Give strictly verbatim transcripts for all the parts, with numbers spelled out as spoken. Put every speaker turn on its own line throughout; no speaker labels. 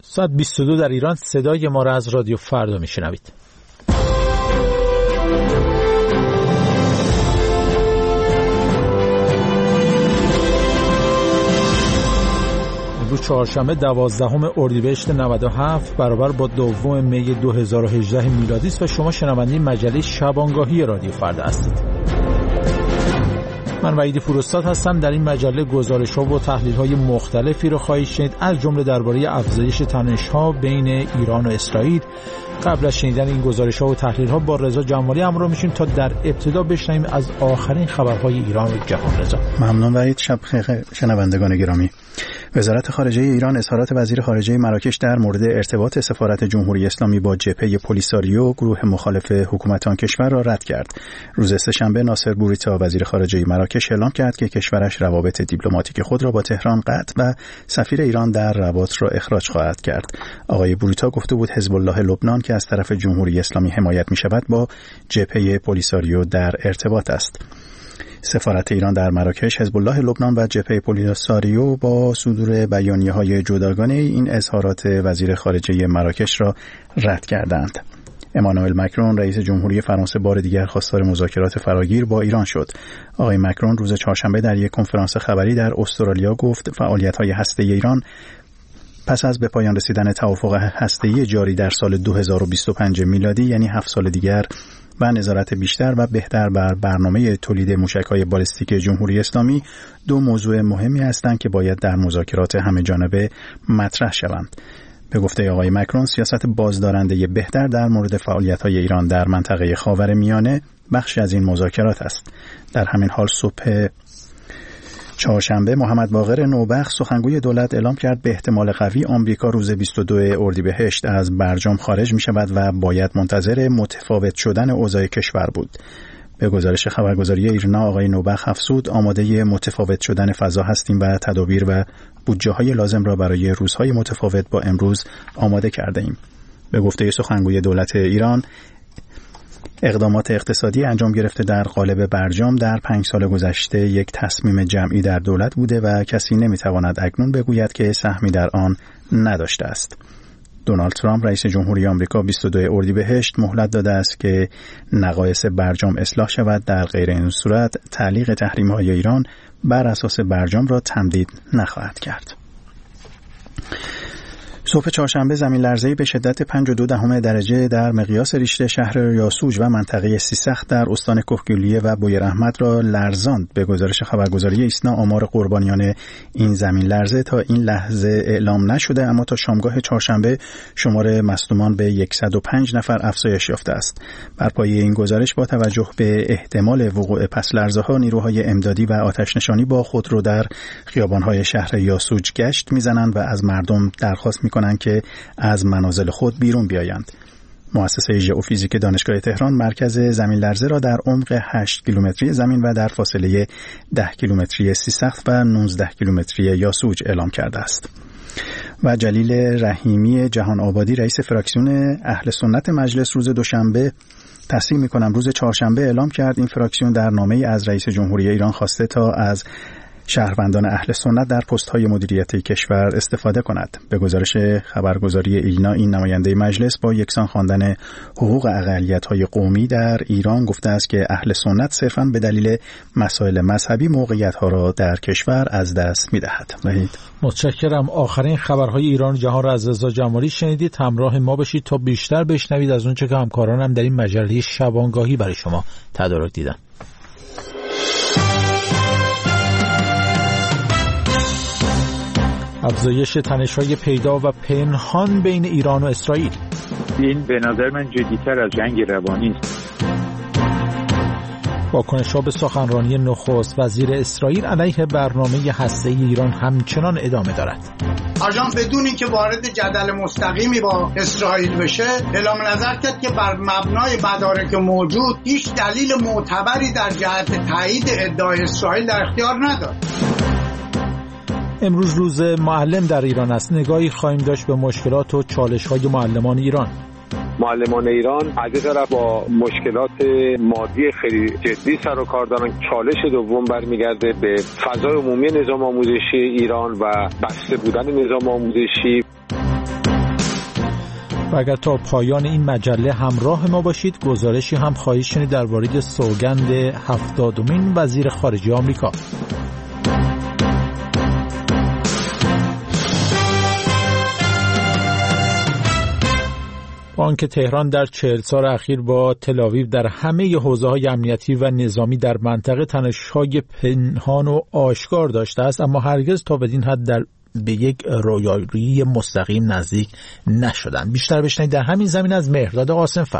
ساعت بیست و دو در ایران. صدای ما را از رادیو فردا میشنوید. امروز چهارشنبه دوازدهم اردیبهشت نود و هفت برابر با دوم می دو هزار و هجده میلادی است و شما شنونده مجله شبانگاهی رادیو فردا هستید. من وحید فروستاد هستم. در این مجله گزارش‌ها و تحلیل‌های مختلفی رو خواهید شنید، از جمله درباره افزایش تنش‌ها بین ایران و اسرائیل. قبل از شنیدن این گزارش‌ها و تحلیل‌ها با رضا جمالی همراه میشیم تا در ابتدا بشنویم از آخرین خبرهای ایران و جهان. رضا
ممنون وحید. شب خیر شنوندگان گرامی. وزارت خارجه ایران اظهارات وزیر خارجه مراکش در مورد ارتباط سفارت جمهوری اسلامی با جبهه پلیساریو گروه مخالف حکومت آن کشور را رد کرد. روز سه‌شنبه ناصر بوریتا وزیر خارجه مراکش اعلام کرد که کشورش روابط دیپلماتیک خود را با تهران قطع و سفیر ایران در رباط را اخراج خواهد کرد. آقای بوریتا گفته بود حزب الله لبنان که از طرف جمهوری اسلامی حمایت می‌شود با جبهه پلیساریو در ارتباط است. سفارت ایران در مراکش، حزب الله لبنان و جبهه پلیساریو با صدور بیانیه‌های جداگانه این اظهارات وزیر خارجه مراکش را رد کردند. امانوئل مکرون رئیس جمهوری فرانسه بار دیگر خواستار مذاکرات فراگیر با ایران شد. آقای مکرون روز چهارشنبه در یک کنفرانس خبری در استرالیا گفت فعالیت‌های هسته‌ای ایران پس از به پایان رسیدن توافق هسته‌ای جاری در سال دو هزار و بیست و پنج میلادی، یعنی هفت سال دیگر، و نظارت بیشتر و بهتر بر برنامه تولید موشک‌های بالستیک جمهوری اسلامی دو موضوع مهمی هستند که باید در مذاکرات همه‌جانبه مطرح شوند. به گفته آقای مکرون، سیاست بازدارنده بهتر در مورد فعالیت‌های ایران در منطقه خاورمیانه بخشی از این مذاکرات است. در همین حال صبح چهارشنبه محمد باقر نوبخت سخنگوی دولت اعلام کرد به احتمال قوی آمریکا روز بیست و دو اردیبهشت از برجام خارج می شود و باید منتظر متفاوت شدن اوضاع کشور بود. به گزارش خبرگزاری ایرنا آقای نوبخت افزود آماده متفاوت شدن فضا هستیم و تدابیر و بودجه های لازم را برای روزهای متفاوت با امروز آماده کرده ایم. به گفته سخنگوی دولت ایران، اقدامات اقتصادی انجام گرفته در قالب برجام در پنج سال گذشته یک تصمیم جمعی در دولت بوده و کسی نمیتواند اکنون بگوید که سهمی در آن نداشته است. دونالد ترامپ رئیس جمهوری آمریکا بیست و دو اردیبهشت مهلت داده است که نقایص برجام اصلاح شود، در غیر این صورت تعلیق تحریم‌های ایران بر اساس برجام را تمدید نخواهد کرد. صبح چهارشنبه زمین لرزه‌ای به شدت پنج و دو دهم درجه در مقیاس ریشتر شهر یاسوج و منطقه سیسخت در استان کهگیلویه و بویراحمد را لرزاند. به گزارش خبرگزاری ایسنا آمار قربانیان این زمین لرزه تا این لحظه اعلام نشده، اما تا شامگاه چهارشنبه شمار مصدومان به صد و پنج نفر افزایش یافته است. بر پایه این گزارش با توجه به احتمال وقوع پس لرزه‌ها نیروهای امدادی و آتش‌نشانی با خودرو در خیابان‌های شهر یاسوج گشت می‌زنند و از مردم درخواست می کنند که از منازل خود بیرون بیایند. مؤسسه ژئوفیزیک دانشگاه تهران مرکز زمین لرزه را در عمق هشت کیلومتری زمین و در فاصله ده کیلومتری سیسخت و نوزده کیلومتری یاسوج اعلام کرده است. و جلیل رحیمی جهان آبادی رئیس فراکسیون اهل سنت مجلس روز دوشنبه تصریح می‌کنم روز چهارشنبه اعلام کرد این فراکسیون در نامه‌ای از رئیس جمهوری ایران خواسته تا از شهروندان اهل سنت در پست‌های مدیریتی کشور استفاده کند. به گزارش خبرگزاری ایلنا این نماینده مجلس با یکسان خواندن حقوق اقلیت‌های قومی در ایران گفته است که اهل سنت صرفاً به دلیل مسائل مذهبی موقعیت‌ها را در کشور از دست می‌دهد. وحید
متشکرم. آخرین خبرهای ایران و جهان را از رضا جمالی شنیدید. همراه ما باشید تا بیشتر بشنوید از اونچه که همکارانم در این مجله شبانگاهی برای شما تدارک دیدن. افزایش تنش‌های پیدا و پنهان بین ایران و اسرائیل.
این به نظر من جدی‌تر از جنگ روانی است.
واکنش‌ها به سخنرانی نخست وزیر اسرائیل علیه برنامه هسته‌ای ایران همچنان ادامه دارد.
آژانس بدون اینکه وارد جدل مستقیمی با اسرائیل بشه اعلام نظر کرد که بر مبنای مدارک موجود هیچ دلیل معتبری در جهت تایید ادعای اسرائیل در اختیار ندارد.
امروز روز معلم در ایران است. نگاهی خواهیم داشت به مشکلات و چالش‌های معلمان ایران.
معلمان ایران از یک طرف با مشکلات مادی خیلی جدی سر و کار دارن. چالش دوم برمیگرده به فضای عمومی نظام آموزشی ایران و بسته بودن نظام آموزشی.
و اگر تا پایان این مجله همراه ما باشید گزارشی هم خواهید شنید درباره سوگند هفتادمین وزیر خارجه آمریکا. بانک تهران در چهل سال اخیر با تل‌آویو در همه حوزه‌های امنیتی و نظامی در منطقه تنش‌های پنهان و آشکار داشته است، اما هرگز تا بدین حد در به یک رویارویی مستقیم نزدیک نشدند. بیشتر بشنوید در همین زمین از مهرداد قاسم‌فر.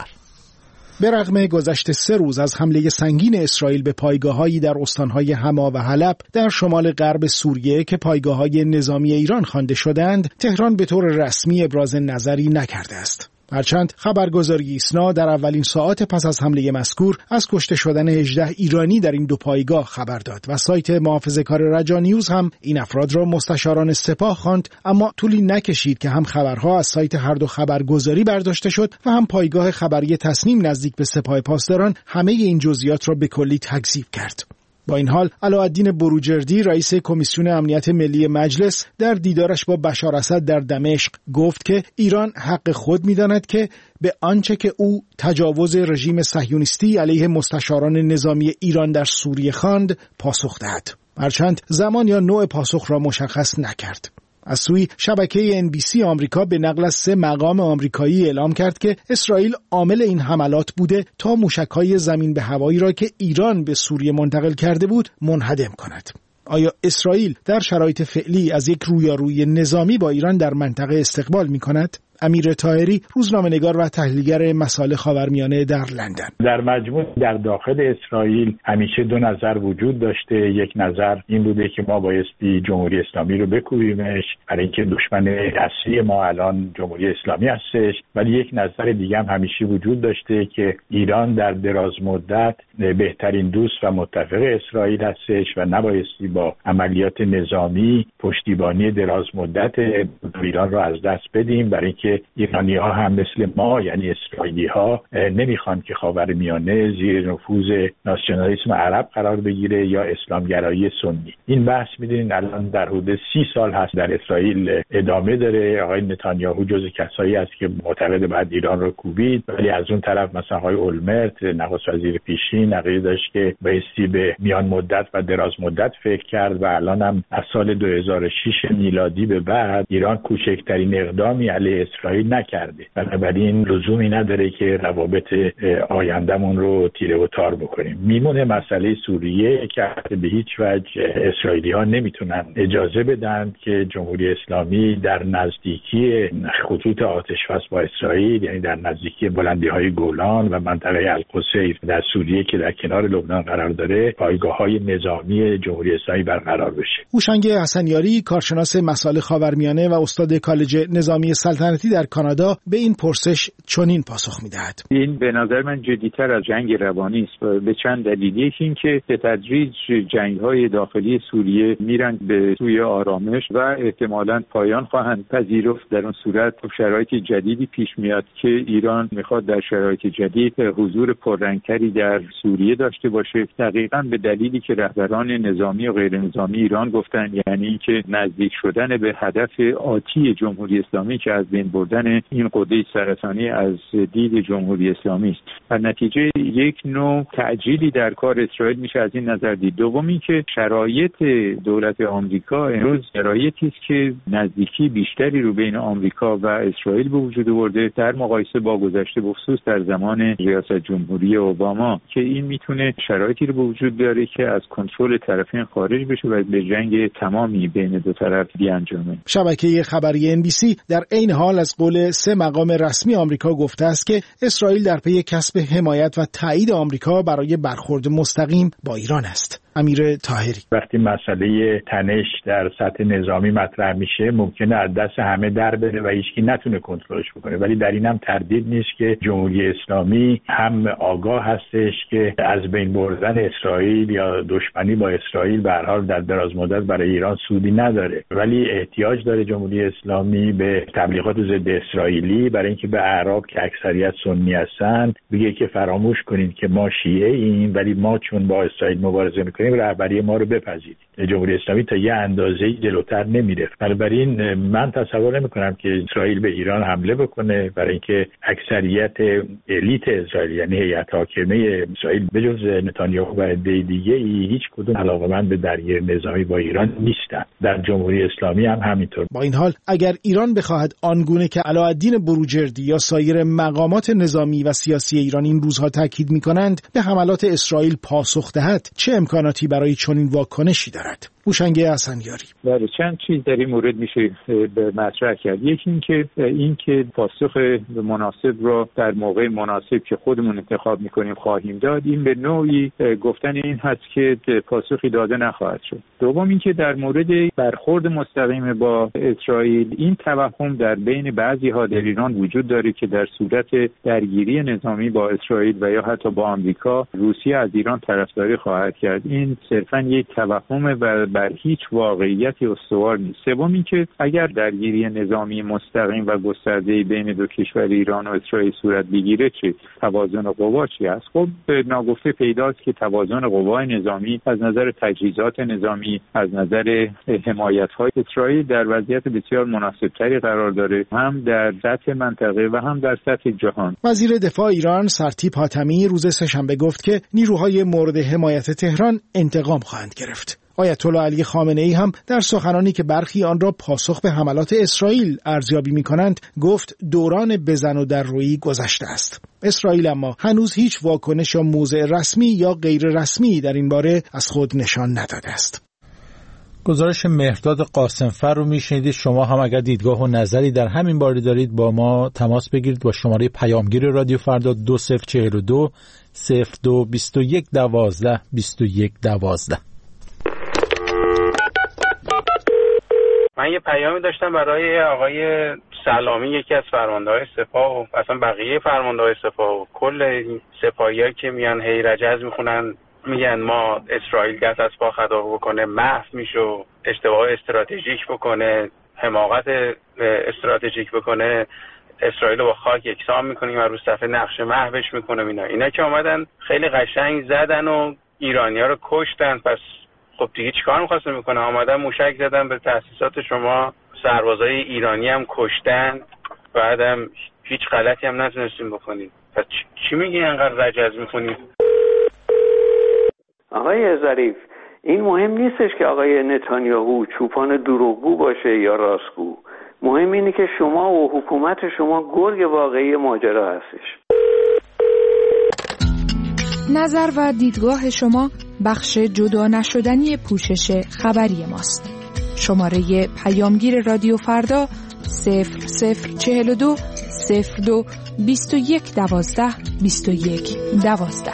به رغم گذشت سه روز از حمله سنگین اسرائیل به پایگاه‌هایی در استان‌های حما و حلب در شمال غرب سوریه که پایگاه‌های نظامی ایران خوانده شدند، تهران به طور رسمی ابراز نظری نکرده است. هرچند خبرگزاری ایسنا در اولین ساعات پس از حمله مذکور از کشته شدن هجده ایرانی در این دو پایگاه خبر داد و سایت محافظه‌کار رجا نیوز هم این افراد را مستشاران سپاه خواند، اما طولی نکشید که هم خبرها از سایت هر دو خبرگزاری برداشته شد و هم پایگاه خبری تصنیم نزدیک به سپاه پاسداران همه این جزئیات را به کلی تکذیب کرد. با این حال علاءالدین بروجردی رئیس کمیسیون امنیت ملی مجلس در دیدارش با بشار اسد در دمشق گفت که ایران حق خود می‌داند که به آنچه که او تجاوز رژیم صهیونیستی علیه مستشاران نظامی ایران در سوریه خواند پاسخ دهد، هرچند زمان یا نوع پاسخ را مشخص نکرد. از سوی شبکه ان بی سی آمریکا به نقل از سه مقام آمریکایی اعلام کرد که اسرائیل عامل این حملات بوده تا موشک‌های زمین به هوایی را که ایران به سوریه منتقل کرده بود منهدم کند. آیا اسرائیل در شرایط فعلی از یک رویارویی نظامی با ایران در منطقه استقبال می‌کند؟ امیر طاهری، روزنامه‌نگار و تحلیلگر مسائل خاورمیانه در لندن:
در مجموع در داخل اسرائیل همیشه دو نظر وجود داشته. یک نظر این بوده که ما بایستی جمهوری اسلامی رو بکوبیمش، برای اینکه دشمن اصلی ما الان جمهوری اسلامی هستش، ولی یک نظر دیگه هم همیشه وجود داشته که ایران در دراز مدت بهترین دوست و متفق اسرائیل هستش و نبایستی با عملیات نظامی پشتیبانی دراز مدت ایران رو از دست بدیم، برای اینکه ایرانی ها هم مثل ما یعنی اسرائیلی ها نمیخوان که خاورمیانه زیر نفوذ ناسیونالیسم عرب قرار بگیره یا اسلامگرایی سنی. این بحث میدونین الان در حدود سی سال هست در اسرائیل ادامه داره. آقای نتانیاهو جز کسایی است که معتقد بعد ایران رو کوبید، ولی از اون طرف مثلا آقای اولمرت نخست وزیر پیشین عقیده داشت که بایستی به میان مدت و دراز مدت فکر کرد و الان هم از سال دو هزار و شش میلادی به بعد ایران کوچکترین اقدامی علیه اسرائیل نکرده. بنابراین لزومی نداره که روابط آیندهمون رو تیره و تار بکنیم. میمونه مسئله سوریه که به هیچ وجه اسرائیلی ها نمیتونن اجازه بدن که جمهوری اسلامی در نزدیکی خطوط آتش‌بس با اسرائیل، یعنی در نزدیکی بلندی های گولان و منطقه القصیر در سوریه که در کنار لبنان قرار داره، پایگاه های نظامی جمهوری اسلامی برقرار بشه.
هوشنگ حسنیاری، کارشناس مسائل خاورمیانه و استاد کالج نظامی سلطنتی در کانادا، به این پرسش چنین پاسخ می‌دهد:
این به نظر من جدی‌تر از جنگ روانی است به چند دلیل. یکی این که به تدریج جنگ‌های داخلی سوریه میرن به سوی آرامش و احتمالاً پایان خواهند پذیرفت. در اون صورت شرایط جدیدی پیش میاد که ایران میخواد در شرایط جدید حضور پررنگتری در سوریه داشته باشه، دقیقاً به دلیلی که رهبران نظامی و غیر نظامی ایران گفتن، یعنی اینکه نزدیک شدن به هدف آتی جمهوری اسلامی که از بین بردن این قده سرطانی از دید جمهوری اسلامی است. در نتیجه یک نوع تعجیلی در کار اسرائیل میشه از این نظر دید. دومی که شرایط دولت آمریکا امروز شرایطی است که نزدیکی بیشتری رو بین آمریکا و اسرائیل به وجود آورده در مقایسه با گذشته، بخصوص در زمان ریاست جمهوری اوباما، که این میتونه شرایطی رو به وجود بیاره که از کنترل طرفین خارج بشه و به جنگ تمامی بین دو طرف بیانجامه.
شبکه خبری ان بی سی در عین حال از قول سه مقام رسمی آمریکا گفته است که اسرائیل در پی کسب حمایت و تایید آمریکا برای برخورد مستقیم با ایران است. امیر طاهری:
وقتی مسئله تنش در سطح نظامی مطرح میشه ممکنه از دست همه در بره و هیچکی نتونه کنترلش بکنه، ولی در این هم تردید نیست که جمهوری اسلامی هم آگاه هستش که از بین بردن اسرائیل یا دشمنی با اسرائیل به هر حال در دراز مدت برای ایران سودی نداره، ولی احتیاج داره جمهوری اسلامی به تبلیغات ضد اسرائیلی برای اینکه به اعراب که اکثریت سنی هستند بگه که فراموش کنید که ما شیعه ایم، ولی ما چون با اسرائیل مبارزه میکنیم میکنیم رهبری ما رو بپذیرید. جمهوری اسلامی تا یه اندازه‌ای جلوتر نمیره. بنابراین من تصور نمیکنم که اسرائیل به ایران حمله بکنه، برای اینکه اکثریت الیت اسرائیل یعنی هیئت حاکمه اسرائیل به جز نتانیاهو و عده دیگه ای هیچ کدوم علاقه‌مند به درگیری نظامی با ایران نیستن. در جمهوری اسلامی هم همینطور.
با این حال اگر ایران بخواهد آنگونه که علاءالدین بروجردی یا سایر مقامات نظامی و سیاسی ایران این روزها تاکید می‌کنند به حملات اسرائیل پاسخ دهد، چه امکاناتی برای چنین واکنشی دارد؟ هوشنگ حسنیاری:
بله، چند چیز در این مورد میشه به مطرح کرد. یکی اینکه اینکه پاسخ مناسب را در موقع مناسب که خودمون انتخاب میکنیم خواهیم داد، این به نوعی گفتن این هست که پاسخی داده نخواهد شد. دوم اینکه در مورد برخورد مستقیم با اسرائیل این توهم در بین بعضی ها در ایران وجود داره که در صورت درگیری نظامی با اسرائیل و یا حتی با آمریکا، روسیه از ایران طرفداری خواهد کرد. این صرفاً یک توهمه و بر هیچ واقعیتی استوار نیست. سوم اینکه اگر درگیری نظامی مستقیم و گسترده بین دو کشور ایران و اسرائیل صورت بگیره، چه توازن قوا چی است؟ خب ناگفته پیداست که توازن قوای نظامی از نظر تجهیزات نظامی، از نظر حمایت‌های اسرائیل در وضعیت بسیار مناسبتری قرار داره، هم در سطح منطقه و هم در سطح جهان.
وزیر دفاع ایران سرتیپ حاتمی روز سه‌شنبه گفت که نیروهای مورد حمایت تهران انتقام خواهند گرفت. آیت الله علی خامنه ای هم در سخنانی که برخی آن را پاسخ به حملات اسرائیل ارزیابی می‌کنند گفت دوران بزن و دررویی گذشته است. اسرائیل اما هنوز هیچ واکنش یا موضع رسمی یا غیر رسمی در این باره از خود نشان نداده است.
گزارش مهرداد قاسمفر رو میشنیدید. شما هم اگر دیدگاه و نظری در همین باره دارید با ما تماس بگیرید با شماره پیامگیر رادیو فردا دو صفر چهل و دو صفر دو بیست و یک دوازده بیست و یک دوازده.
من یه پیامی داشتم برای آقای سلامی، یکی از فرمانده‌های سپاه و اصلا بقیه فرمانده‌های سپاه و کل این سپاهی‌ها که میان هی رجز میخونن میگن ما اسرائیل دست از پا خطا بکنه محو میشه، اشتباه استراتژیک بکنه، حماقت استراتژیک بکنه، اسرائیل رو با خاک یکسان میکنیم و رو صفحه نقشه محوش میکنیم. اینا اینا که اومدن خیلی قشنگ زدن و ایرانی‌ها رو کشتن. پس خب دیگه چیکار می‌خواستن میکنه؟ آمدن موشک زدن به تأسیسات شما، سربازای ایرانی هم کشتن، بعدم هیچ غلطی هم نتونستیم بکنیم. پس چی میگی انقدر رجز میکنی؟
آقای ظریف، این مهم نیستش که آقای نتانیاهو چوپان دروغگو باشه یا راستگو. مهم اینه که شما و حکومت شما گرگ واقعی ماجرا هستش.
نظر و دیدگاه شما بخش جدا نشدنی پوشش خبری ماست. شماره پیامگیر رادیو فردا صفر صفر چهل و دو صفر دو بیست و یک دوازده بیست و یک دوازده.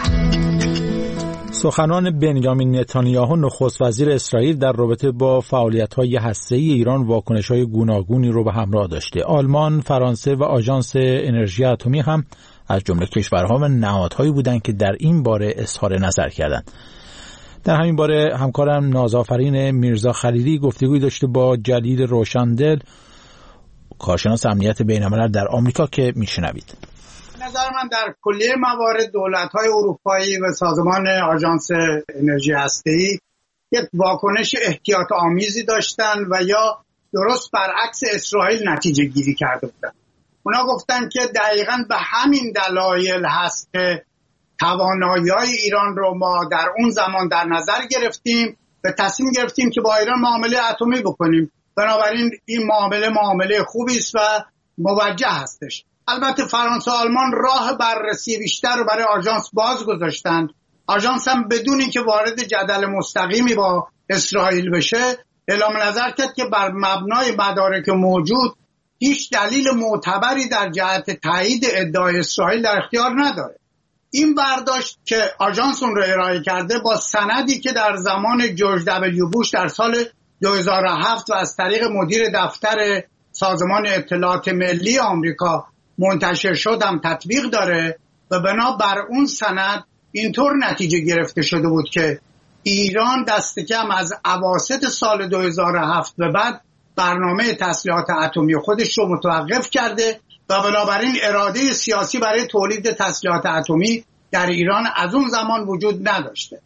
سخنان بنیامین نتانیاهو نخست وزیر اسرائیل در رابطه با فعالیت‌های هسته‌ای ایران واکنش‌های گوناگونی رو به همراه داشته. آلمان، فرانسه و آژانس انرژی اتمی هم از جمله کشورها و نهادهایی بودند که در این باره اظهار نظر کردند. در همین باره همکارم نازآفرین میرزا خلیلی گفتگوی داشته با جلیل روشندل، کارشناس امنیت بین‌الملل در آمریکا، که میشنوید.
نظر من در کلیه موارد دولت‌های اروپایی و سازمان آژانس انرژی هسته‌ای یک واکنش احتیاط آمیزی داشتن و یا درست برعکس اسرائیل نتیجه گیری کرده بودن. اونا گفتن که دقیقاً به همین دلایل هست که توانایی‌های ایران رو ما در اون زمان در نظر گرفتیم و تصمیم گرفتیم که با ایران معامله اتمی بکنیم. بنابراین این معامله معامله خوبی است و موجه هستش. البته فرانسه و آلمان راه بررسی بیشتر رو برای آژانس باز گذاشتند. آژانس هم بدون اینکه وارد جدل مستقیمی با اسرائیل بشه اعلام نظر کرد که بر مبنای مدارک موجود هیچ دلیل معتبری در جهت تایید ادعای اسرائیل در اختیار نداره. این برداشت که آژانس اون رو ارائه کرده با سندی که در زمان جورج دبلیو بوش در سال دو هزار و هفت و از طریق مدیر دفتر سازمان اطلاعات ملی آمریکا منتشر شد هم تطبیق داره و بنا بر اون سند اینطور نتیجه گرفته شده بود که ایران دست کم از اواسط سال دو هزار و هفت به بعد برنامه تسلیحات اتمی خودش رو متوقف کرده و بنابراین اراده سیاسی برای تولید تسلیحات اتمی در ایران از اون زمان وجود نداشته.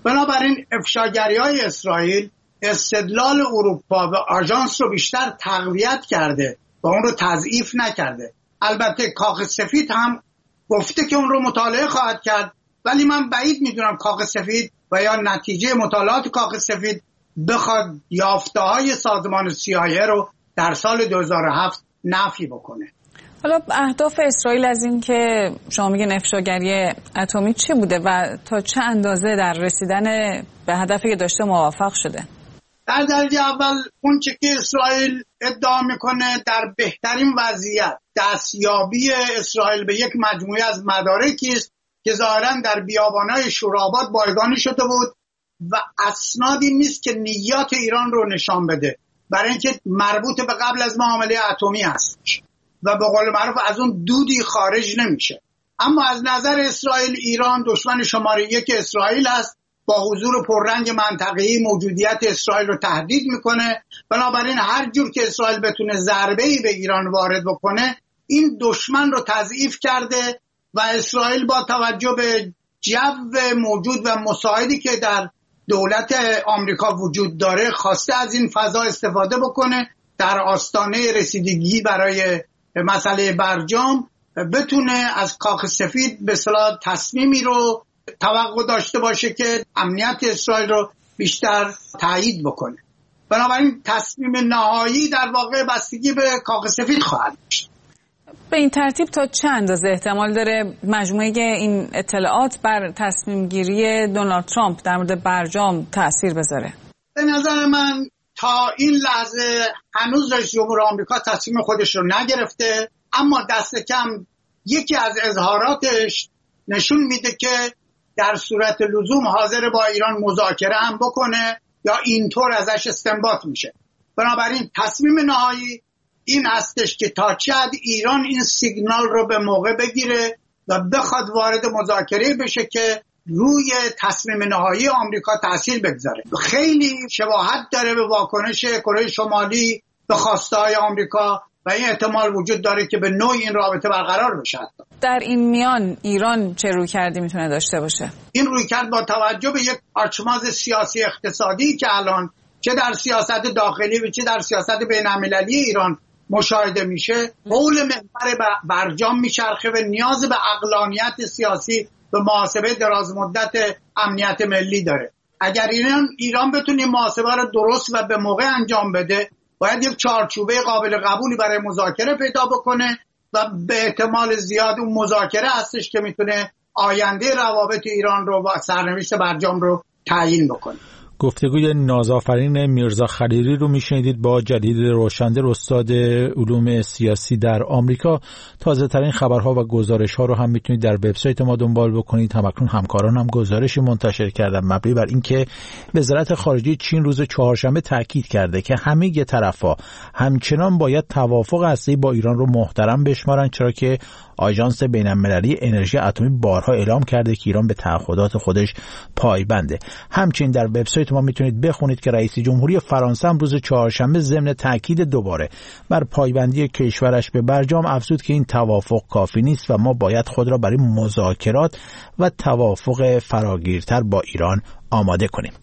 بنابراین افشاگری‌های اسرائیل استدلال اروپا و آژانس رو بیشتر تقویت کرده و اون رو تضعیف نکرده. البته کاخ سفید هم گفته که اون رو مطالعه خواهد کرد، ولی من بعید میدونم کاخ سفید و یا نتیجه مطالعات کاخ سفید بخواد یافته‌های سازمان سی آی ای رو در سال دو هزار و هفت نفی بکنه.
حالا اهداف اسرائیل از این که شما میگین افشاگری اتمی چی بوده و تا چه اندازه در رسیدن به هدفی که داشته موفق شده؟
در درجه اول اون چه که اسرائیل ادعا میکنه در بهترین وضعیت دستیابی اسرائیل به یک مجموعه از مدارکی است که ظاهراً در بیابانهای شوراباد بایگانی شده بود و اسنادی نیست که نیات ایران رو نشان بده، برای اینکه مربوط به قبل از معامله اتمی هست و به قول معروف از اون دودی خارج نمیشه. اما از نظر اسرائیل ایران دشمن شماره یک اسرائیل است، با حضور پررنگ منطقه‌ای موجودیت اسرائیل رو تهدید میکنه. بنابراین هر جور که اسرائیل بتونه ضربه‌ای به ایران وارد بکنه این دشمن رو تضعیف کرده و اسرائیل با توجه به جو موجود و مساعدی که در دولت آمریکا وجود داره خواسته از این فضا استفاده بکنه در آستانه رسیدگی برای مسئله برجام بتونه از کاخ سفید به اصطلاح تصمیمی رو توقع داشته باشه که امنیت اسرائیل رو بیشتر تایید بکنه. بنابراین تصمیم نهایی در واقع بستگی به کاخ سفید خواهد داشت.
به این ترتیب تا چه اندازه احتمال داره مجموعه این اطلاعات بر تصمیم گیری دونالد ترامپ در مورد برجام تأثیر بذاره؟
به نظر من تا این لحظه هنوز رئیس جمهور آمریکا تصمیم خودش رو نگرفته، اما دست کم یکی از اظهاراتش نشون میده که در صورت لزوم حاضر با ایران مذاکره هم بکنه یا اینطور ازش استنباط میشه. بنابراین تصمیم نهایی این هستش که تا چه حد ایران این سیگنال رو به موقع بگیره و بخواد وارد مذاکره بشه که روی تصمیم نهایی آمریکا تأثیر بگذاره. خیلی شباهت داره به واکنش کره شمالی به خواسته‌های آمریکا و این احتمال وجود داره که به نوعی این رابطه برقرار بشه.
در این میان ایران چه رویکردی میتونه داشته باشه؟ این
رویکرد با توجه به یک آچماز سیاسی اقتصادی که الان چه در سیاست داخلی و چه در سیاست بین‌المللی ایران مشاهده میشه، حول محور برجام میچرخه و نیاز به عقلانیت سیاسی به محاسبه دراز مدت امنیت ملی داره. اگر ایران ایران بتونه محاسبه رو درست و به موقع انجام بده، باید یک چارچوبه قابل قبولی برای مذاکره پیدا بکنه و به احتمال زیاد اون مذاکره هستش که میتونه آینده روابط ایران رو و سرنوشت برجام رو تعیین بکنه.
گفتگوی نازآفرین میرزا خلیلی رو میشنیدید با جدید روشندر، استاد علوم سیاسی در آمریکا. تازه ترین خبرها و گزارش ها رو هم میتونید در وبسایت ما دنبال بکنید. همکنون همکاران هم گزارشی منتشر کردن مبنی بر اینکه وزارت خارجه چین روز چهارشنبه تاکید کرده که همه طرف‌ها همچنان باید توافق هسته‌ای با ایران رو محترم بشمارن، چرا که آژانس بین‌المللی انرژی اتمی بارها اعلام کرده که ایران به تعهدات خودش پایبنده. همچنین در وبسایت ما میتونید بخونید که رئیس جمهوری فرانسه هم روز چهارشنبه ضمن تاکید دوباره بر پایبندی کشورش به برجام افزود که این توافق کافی نیست و ما باید خود را برای مذاکرات و توافق فراگیرتر با ایران آماده کنیم.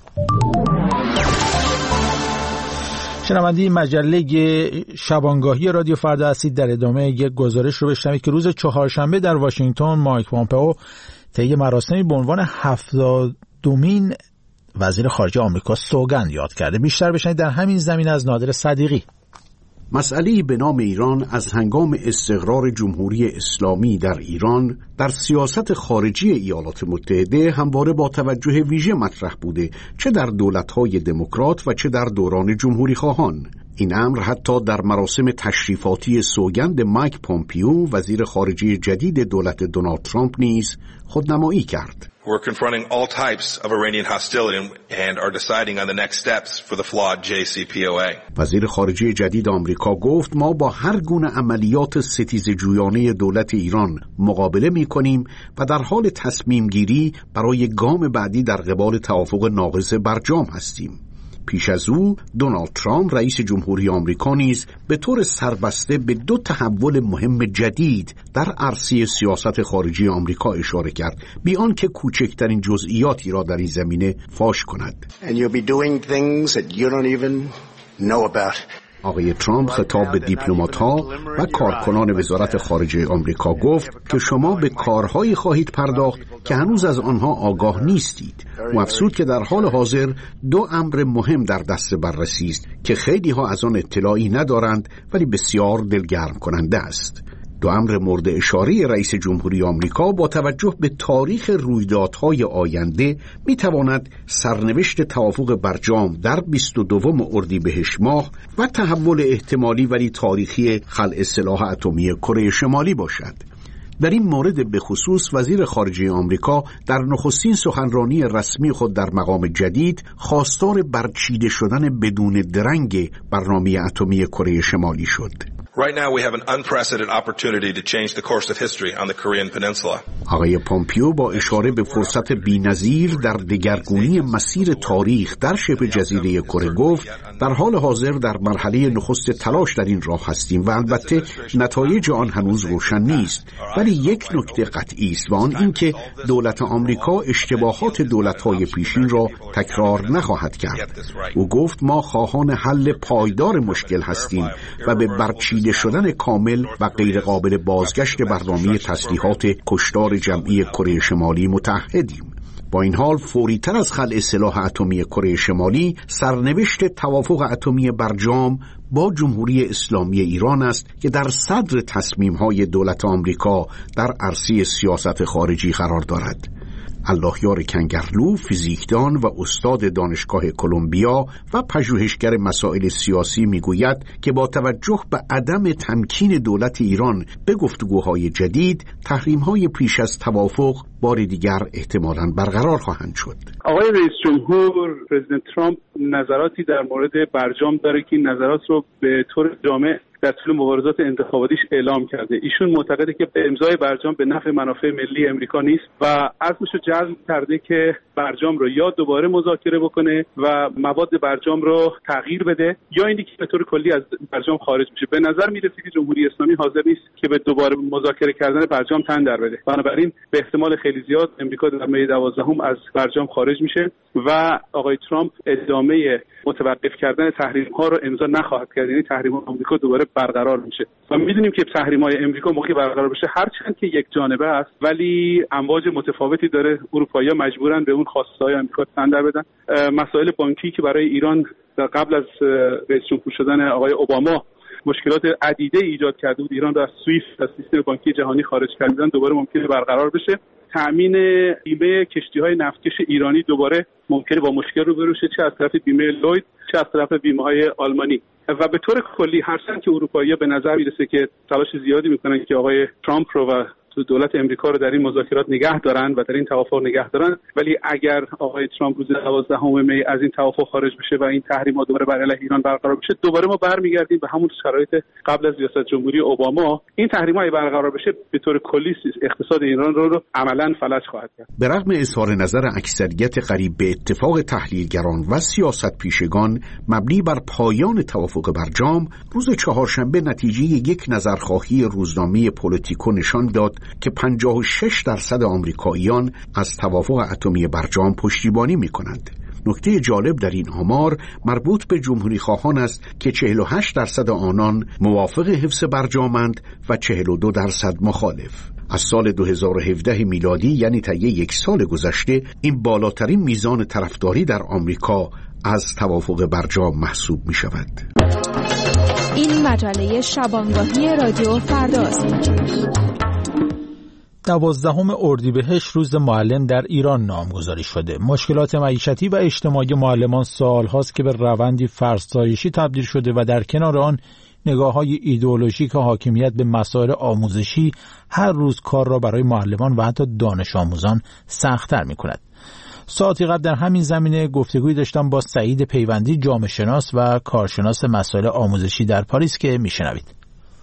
شنونده مجله شبانگاهی رادیو فردا هستید. در ادامه یک گزارش رو بشنوید که روز چهارشنبه در واشنگتن مایک پامپئو طی مراسمی به عنوان هفتادمین وزیر خارجه آمریکا سوگند یاد کرده. بیشتر بشنوید در همین زمینه از نادر صدیقی.
مسئله به نام ایران از هنگام استقرار جمهوری اسلامی در ایران در سیاست خارجی ایالات متحده همواره با توجه ویژه مطرح بوده، چه در دولت‌های دموکرات و چه در دوران جمهوری خواهان. این امر حتی در مراسم تشریفاتی سوگند مایک پامپئو وزیر خارجه جدید دولت دونالد ترامپ نیز خودنمایی کرد.
We're confronting all types of Iranian hostility and are deciding on the next steps for the flawed جی سی پی او ای.
وزیر خارجه جدید آمریکا گفت ما با هر گونه عملیات ستیزجویانه دولت ایران مقابله می‌کنیم و در حال تصمیم گیری برای گام بعدی در قبال توافق ناقض برجام هستیم. پیش از او دونالد ترامپ رئیس جمهوری آمریکا نیز به طور سربسته به دو تحول مهم جدید در عرصه سیاست خارجی آمریکا اشاره کرد، بی آنکه کوچکترین جزئیاتی را در این زمینه فاش کند.
And you'll be doing things that you don't even know about.
آقای ترامپ خطاب به دیپلمات‌ها و کارکنان وزارت خارجه آمریکا گفت که شما به کارهایی خواهید پرداخت که هنوز از آنها آگاه نیستید. و افزود که در حال حاضر دو امر مهم در دست بررسی است که خیلی ها از آن اطلاعی ندارند ولی بسیار دلگرم کننده است. دو امر مورد اشاره رئیس جمهوری آمریکا با توجه به تاریخ رویدادهای آینده می تواند سرنوشت توافق برجام در بیست و دوم اردیبهشت ماه و تحول احتمالی ولی تاریخی خلع سلاح اتمی کره شمالی باشد. در این مورد به خصوص وزیر خارجه آمریکا در نخستین سخنرانی رسمی خود در مقام جدید خواستار برچیده شدن بدون درنگ برنامه اتمی کره شمالی شد.
Right now we have an unprecedented opportunity to change the course of history on the Korean Peninsula.
آقای پومپیو با اشاره به فرصت بی‌نظیر در دگرگونی مسیر تاریخ در شبه جزیره کره گفت در حال حاضر در مرحله نخست تلاش در این راه هستیم و البته نتایج آن هنوز روشن نیست، ولی یک نکته قطعی است و آن این که دولت آمریکا اشتباهات دولت‌های پیشین را تکرار نخواهد کرد. او گفت ما خواهان حل پایدار مشکل هستیم و به برچیده شدن کامل و غیر قابل بازگشت برنامه تسلیحات کشتار جمعی کره شمالی متحدیم. با این حال فوری‌تر از خلع سلاح اتمی کره شمالی سرنوشت توافق اتمی برجام با جمهوری اسلامی ایران است که در صدر تصمیم‌های دولت آمریکا در عرصه سیاست خارجی قرار دارد. اللهیار کنگرلو، فیزیکدان و استاد دانشگاه کلمبیا و پژوهشگر مسائل سیاسی میگوید که با توجه به عدم تمکین دولت ایران به گفتگوهای جدید، تحریم‌های پیش از توافق بار دیگر احتمالاً برقرار خواهند شد.
آقای رئیس جمهور پرزیدنت ترامپ نظراتی در مورد برجام داره که این نظرات رو به طور جامع در طول مبارزات انتخاباتیش اعلام کرده. ایشون معتقده که به امضای برجام به نفع منافع ملی امریکا نیست و عزمش رو جزم کرده که برجام رو یا دوباره مذاکره بکنه و مواد برجام رو تغییر بده یا اینی که به طور کلی از برجام خارج میشه. به نظر میرسه که جمهوری اسلامی حاضر نیست که به دوباره مذاکره کردن برجام تن در بده. بنابراین به احتمال خیلی زیاد امریکا در می دوازدهم از برجام خارج میشه و آقای ترامپ ادامه متوقف کردن تحریم ها رو امضا نخواهد کرد. یعنی تحریم ها آمریکا دوباره برقرار میشه و میدونیم که تحریم های امریکا موقعی برقرار بشه هرچند که یک جانبه است ولی امواج متفاوتی داره. اروپایی‌ها مجبورن به اون خواسته های آمریکا تن در بدن. مسائل بانکی که برای ایران در قبل از رئیس جمهور شدن آقای اوباما مشکلات عدیده ایجاد کرده بود، ایران رو از سویفت از سیستم بانکی جهانی خارج کردن، دوباره ممکنه برقرار بشه. تأمین بیمه کشتی‌های نفتکش ایرانی دوباره ممکنه با مشکل روبرو شه، چه از طرف بیمه لوید چه از طرف بیمه‌های آلمانی. و به طور کلی هرچند که اروپایی‌ها به نظر میرسه که تلاش زیادی میکنن که آقای ترامپ رو و دولت امریکا رو در این مذاکرات نگه دارن و در این توافق نگه دارن، ولی اگر آقای ترامپ روز دوازدهم می از این توافق خارج بشه و این تحریم‌ها دوباره بر علیه ایران برقرار بشه، دوباره ما برمیگردیم به همون شرایط قبل از ریاست جمهوری اوباما. این تحریم‌ها برقرار بشه به طور کلی اقتصاد ایران رو, رو عملاً فلج خواهد کرد.
به رغم اظهار نظر اکثریت قریب به اتفاق تحلیلگران و سیاست پیشگان مبنی بر پایان توافق برجام، روز چهارشنبه نتیجه یک نظرخواهی روزنامه پولیتیکو نشان داد که پنجاه و شش درصد آمریکاییان از توافق اتمی برجام پشتیبانی می‌کنند. نکته جالب در این آمار مربوط به جمهوری خواهان است که چهل و هشت درصد آنان موافق حفظ برجامند و چهل و دو درصد مخالف. از سال دو هزار و هفده میلادی یعنی طی یک سال گذشته این بالاترین میزان طرفداری در آمریکا از توافق برجام محسوب می شود.
این مجله شبانگاهی رادیو فرداست.
دوازدهم اردیبهشت روز معلم در ایران نامگذاری شده. مشکلات معیشتی و اجتماعی معلمان سال‌هاست که به روندی فرسایشی تبدیل شده و در کنار آن نگاه‌های ایدئولوژیک حاکمیت به مسائل آموزشی هر روز کار را برای معلمان و حتی دانش آموزان سخت‌تر می‌کند. ساعتی قبل در همین زمینه گفتگویی داشتم با سعید پیوندی، جامعه شناس و کارشناس مسائل آموزشی در پاریس که میشنوید.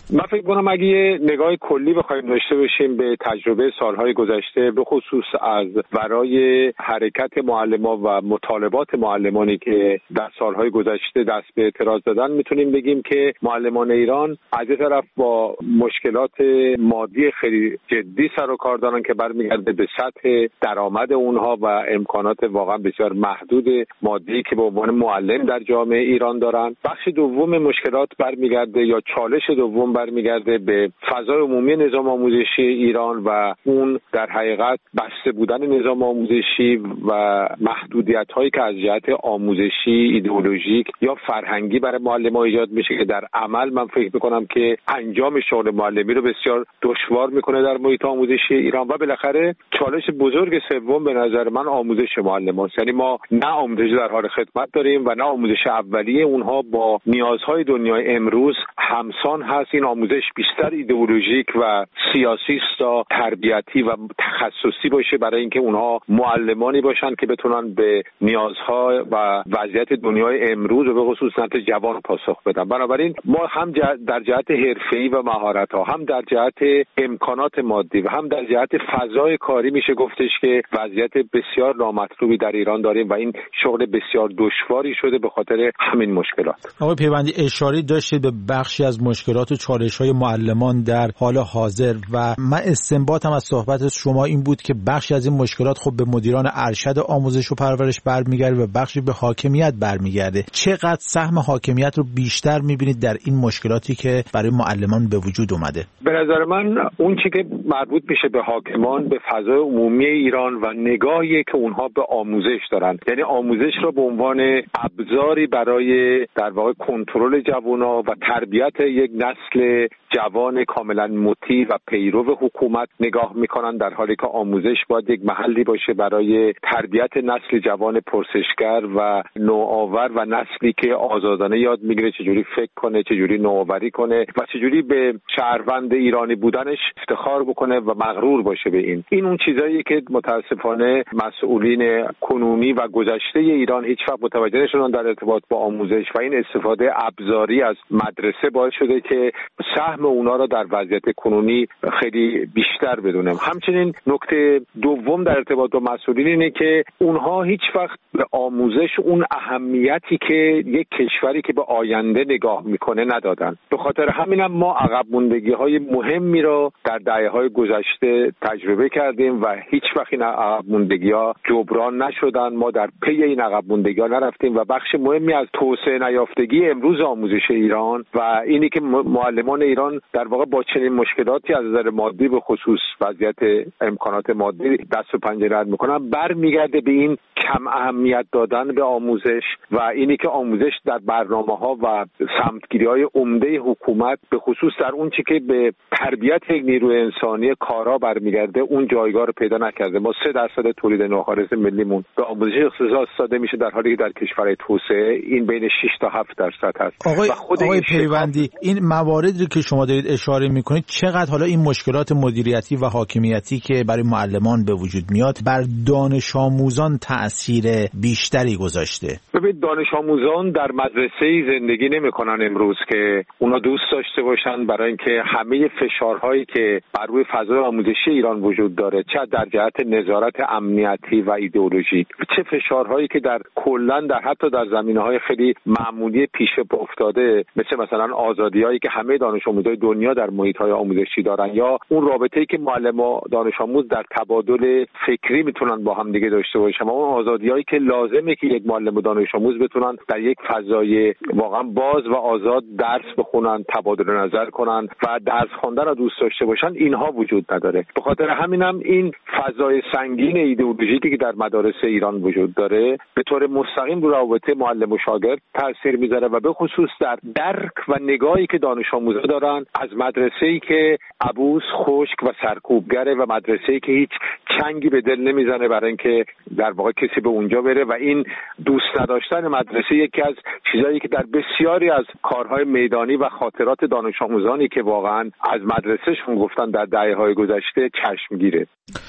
من فکر کنم اگه یه نگاه کلی بخوایم داشته باشیم به تجربه سالهای گذشته، به خصوص از ورای حرکت معلمان و مطالبات معلمانی که در سالهای گذشته دست به اعتراض دادن، میتونیم بگیم که معلمان ایران از یک طرف با مشکلات مادی خیلی جدی سر و کار دارن که برمیگرده به سطح درآمد اونها و امکانات واقعا بسیار محدود مادی که به عنوان معلم در جامعه ایران دارن. بخش دوم مشکلات برمیگرده یا چالش دوم برمیگرده به فضای عمومی نظام آموزشی ایران و اون در حقیقت بسته بودن نظام آموزشی و محدودیت‌هایی که از جهت آموزشی، ایدئولوژیک یا فرهنگی برای معلم‌ها ایجاد میشه که در عمل من فکر می‌کنم که انجام شغل معلمی رو بسیار دشوار می‌کنه در محیط آموزشی ایران. و بالاخره چالش بزرگ سوم به نظر من آموزش معلم‌هاست. یعنی ما نه آموزش در حال خدمت داریم و نه آموزش اولیه اونها با نیازهای دنیای امروز همسان هست. این آموزش بیشتر ایدئولوژیک و سیاسی است تا تربیتی و تخصصی باشه برای اینکه اونها معلمانی باشن که بتونن به نیازها و وضعیت دنیای امروز و به خصوص نسل جوان پاسخ بدن. بنابراین ما هم در جهت حرفه‌ای و مهارت‌ها، هم در جهت امکانات مادی و هم در جهت فضای کاری میشه گفتش که وضعیت بسیار نامطلوبی در ایران داریم و این شغل بسیار دشواری شده به خاطر همین مشکلات.
آقای پیوندی اشاره داشتید به بخشی از مشکلات و چالش‌های معلمان در حال حاضر و من استنباطم از صحبت شما این بود که بخشی از این مشکلات خب به مدیران ارشد آموزش و پرورش برمیگرده و بخشی به حاکمیت برمیگرده. چقدر سهم حاکمیت رو بیشتر می‌بینید در این مشکلاتی که برای معلمان به وجود اومده؟
به نظر من اون چیزی که مربوط میشه به حاکمان، به فضای عمومی ایران و نگاهی که اونها به آموزش دارن، یعنی آموزش رو به عنوان ابزاری برای در واقع کنترل جوان‌ها و تربیت یک نسل جوان کاملا مطیع و پیرو حکومت نگاه میکنن، در حالی که آموزش باید یک محلی باشه برای تربیت نسل جوان پرسشگر و نوآور و نسلی که آزادانه یاد میگیره چجوری فکر کنه، چجوری نوآوری کنه و چجوری به شهروند ایرانی بودنش افتخار بکنه و مغرور باشه به این. این اون چیزایی که متاسفانه مسئولین کنونی و گذشته ایران هیچ وقت متوجه نشدن در ارتباط با آموزش و این استفاده ابزاری از مدرسه باعث شده که سهم اونا رو در وضعیت کنونی خیلی بیشتر بدونم. همچنین نکته دوم در ارتباط با مسئولین اینه که اونها هیچ وقت به آموزش اون اهمیتی که یک کشوری که به آینده نگاه میکنه ندادن. به خاطر همینم ما عقب موندگی های مهمی رو در دهه های گذشته تجربه کردیم و هیچ وقت این عقب موندگی ها جبران نشدن. ما در پی این عقب موندگی ها نرفتیم و بخش مهمی از توسعه نیافتگی امروز آموزش ایران و اینی که معلمان ایران در واقع با چنین مشکلاتی از نظر مادی به خصوص وضعیت امکانات مادی دست و پنجه نرم میکنن برمیگرده به این کم اهمیت دادن به آموزش و اینی که آموزش در برنامه‌ها و سمتگیری‌های عمده حکومت به خصوص در اون چیزی که به تربیت یک نیروی انسانی کارا برمیگرده اون جایگاه رو پیدا نکرده. ما سه درصد تولید ناخالص ملیمون به آموزش اختصاص داده میشه در حالی که در کشورهای توسعه این بین شش تا هفت درصد هست.
آقای,
و خود
آقای
این
پیوندی این مواردی که شما دارید اشاره میکنید چقدر حالا این مشکلات مدیریتی و حاکمیتی که برای معلمان به وجود میاد بر دانش آموزان تأثیر بیشتری گذاشته؟
ببینید دانش آموزان در مدرسه‌ای زندگی نمی‌کنن امروز که اونا دوست داشته باشن برای اینکه همه فشارهایی که بر روی فضای آموزشی ایران وجود داره، چه در جهت نظارت امنیتی و ایدئولوژیک، چه فشارهایی که در کلاً در حتی در زمینه‌های خیلی معمولی پیش پا افتاده مثل مثلا آزادیایی که همه دانش آموزای دنیا در محیط‌های آموزشی دارن یا اون رابطه‌ای که معلم و دانش آموز در تبادل فکری میتونن با هم دیگه داشته باشن، اون آزادیایی که لازمه که یک معلم و دانش آموز بتونن در یک فضای واقعا باز و آزاد درس بخونن، تبادل نظر کنن و درس خواندن رو دوست داشته باشن، اینها وجود نداره. به خاطر همینم این فضای سنگین ایدئولوژیکی که در مدارس ایران وجود داره به طور مستقیم رو رابطه معلم و شاگرد تاثیر میذاره و به خصوص در درک و نگاهی که دانش آموزا دارن از مدرسه‌ای که عبوس، خشک و سرکوبگره و مدرسه‌ای که هیچ چنگی به دل نمیزنه برای اینکه در واقع کسی به اونجا بره و این دوست نداشتن مدرسه یکی از چیزایی که در بسیاری از کارهای میدانی و خاطرات دانش آموزانی که واقعا از مدرسهشون گفتن در دهه‌های گذشته چشمگیره.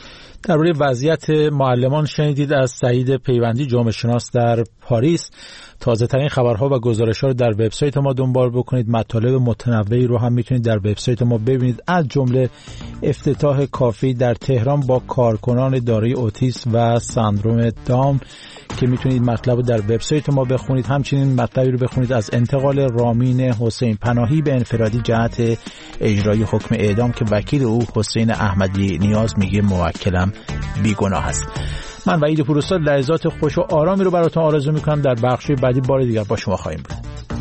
درباره وضعیت معلمان شنیدید از سعید پیوندی، جامعه شناس در پاریس. تازه ترین خبرها و گزارش‌ها رو در وبسایت ما دنبال بکنید. مطالب متنوعی رو هم میتونید در وبسایت ما ببینید، از جمله افتتاح کافی در تهران با کارکنان دارای اوتیسم و سندروم داون که میتونید مطلب رو در وبسایت ما بخونید. همچنین مطلبی رو بخونید از انتقال رامین حسین پناهی به انفرادی جهت اجرای حکم اعدام که وکیل او حسین احمدی نیاز میگه موکلم بیگناه است. من وحید پوروستاد لحظات خوش و آرامی رو براتون آرزو میکنم. در بخش بعدی بار دیگر با شما خواهیم بود.